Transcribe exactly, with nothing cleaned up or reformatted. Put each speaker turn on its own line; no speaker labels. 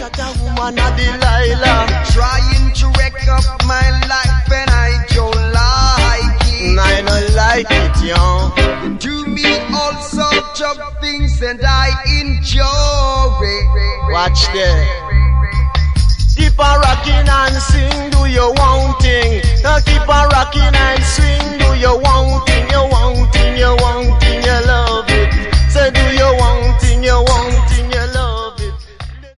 that a woman a Delilah.
Trying to wreck up my life and I don't like it.
I don't like it, yo.
Do me all sorts of things and I enjoy it.
Watch there. Keep on rocking and sing, do your own thing. Now keep on rocking and swing, do your own